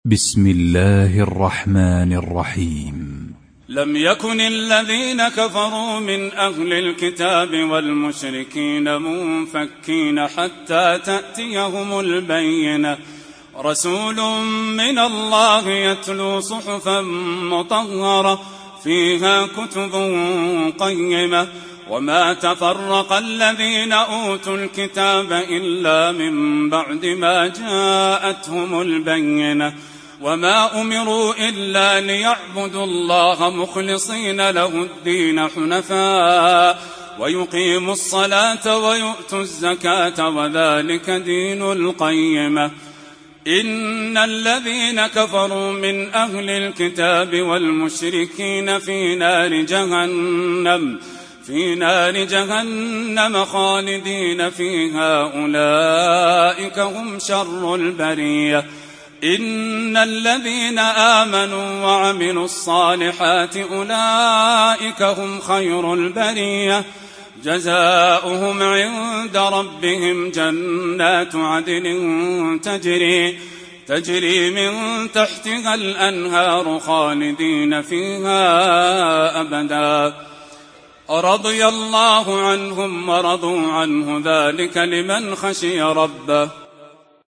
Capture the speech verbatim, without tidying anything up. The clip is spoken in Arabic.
بسم الله الرحمن الرحيم. لم يكن الذين كفروا من أهل الكتاب والمشركين منفكين حتى تأتيهم البينة، رسول من الله يتلو صحفا مطهرة فيها كتب قيمة، وما تفرق الذين أوتوا الكتاب إلا من بعد ما جاءتهم البينة، وما أمروا إلا ليعبدوا الله مخلصين له الدين حنفاء ويقيموا الصلاة ويؤتوا الزكاة وذلك دين القيمة. إن الذين كفروا من أهل الكتاب والمشركين في نار جهنم في نار جهنم خالدين فيها أولئك هم شر البرية. إن الذين آمنوا وعملوا الصالحات أولئك هم خير البرية، جزاؤهم عند ربهم جنات عدن تجري تجري من تحتها الأنهار خالدين فيها أبدا، رضي الله عنهم ورضوا عنه، ذلك لمن خشي ربه.